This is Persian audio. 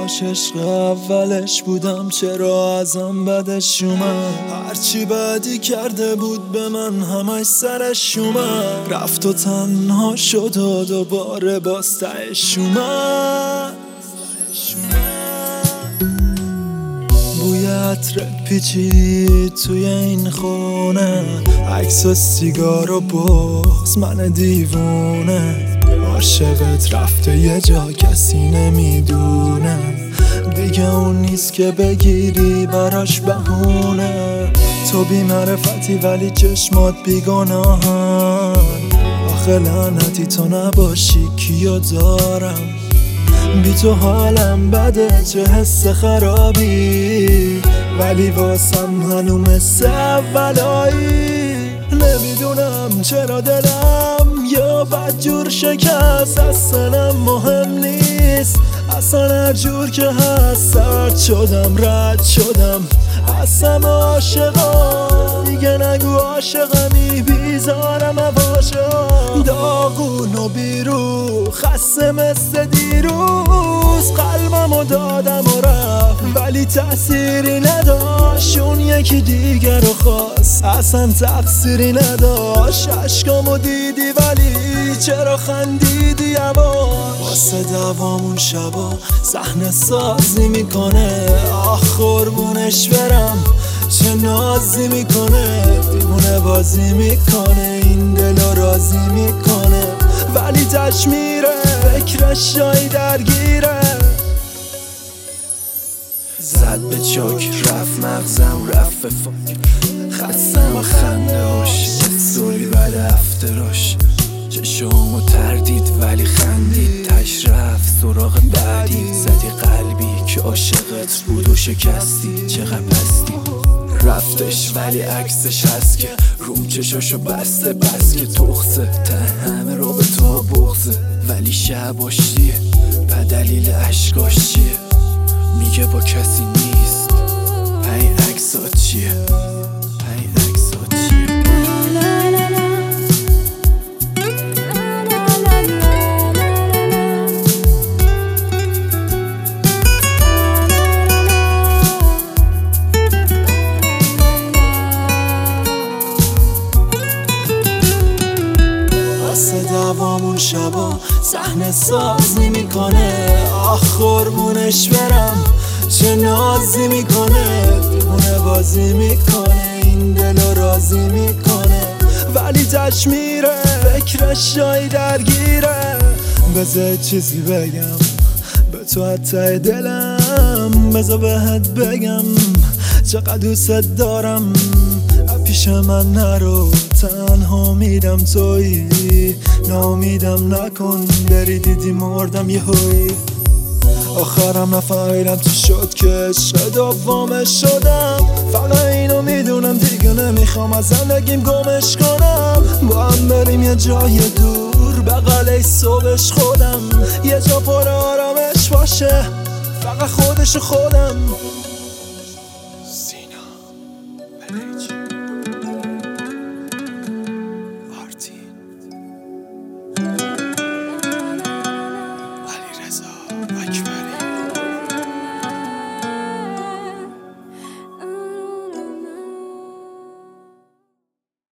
کاش عشق اولش بودم، چرا ازم بدش اومد. هرچی بدی کرده بود به من همش سرش اومد. رفت و تنها شد و دوباره باز تهش اومد. بوی عطر پیچید توی این خونه، عکس و سیگار و بغض من دیوونه. عاشقت رفته یه جا کسی نمیدونه، دیگه اون نیست که بگیری براش بهونه. تو بی معرفتی ولی چشمات بیگناهن، آخه لعنتی تو نباشی کیو دارم. بی تو حالم بده چه حس خرابی، ولی واسم هنو مثل اولایی. نمیدونم چرا دلم یا بدجور شکست، اصلا مهم نیست. اصلا هر جور که هست سرد شدم رد شدم، اصلا عاشقم دیگه نگو عاشقمی، بیزارم عواشقم. داغون و بیرو خسته مثل دیروز، قلبمو دادم و رفت ولی تأثیری نداشت. اون یکی دیگر رو خواست اصلا تقصیری نداشت. عشقامو دیدی ولی چرا خندیدی یواش. واسه دوامون شبا صحنه سازی میکنه، آخ قربونش برم چه نازی میکنه. دیوونه بازی میکنه این دلو راضی میکنه، ولی تش میره فکرش جایی درگیره. زد به چاک رفت مغزم رفت به فاک، خستم و خنده هاش استوری بعد افتراش. چشامو تردید ولی خندید، تش رفت سراغ بعدی. زدی قلبی که عاشقت بود و شکستی، چقدر پستی. رفتش ولی عکسش هست که روم چشاشو بسته، بس که تخصه ته همه رو به تو بغزه. ولی شباش چیه بدلیل عشقاش چیه، میگه با کسی نیست. پای عکسات چیه پای عکسات چیه. دوامون شبا صحنه سازی میکنه، آخ قربونش برم چه نازی میکنه. دیوونه بازی میکنه این دلو راضی میکنه، ولی تش میره فکرش جایی درگیره. بذار چیزی بگم به تو حتی دلم، بذار بهت بگم چقدر دوست دارم. پیش من نرو تنها میدم تویی، نامیدم نکن بری دیدی مردم یه هوی. آخرم نفهمیدم چی شد که عشق دوامش شدم. فقط اینو میدونم دیگه نمیخوام از زندگیم گمش کنم. با هم بریم یه جای دور بغل صبحش خودم، یه جا پر آرامش باشه فقط خودش و خودم.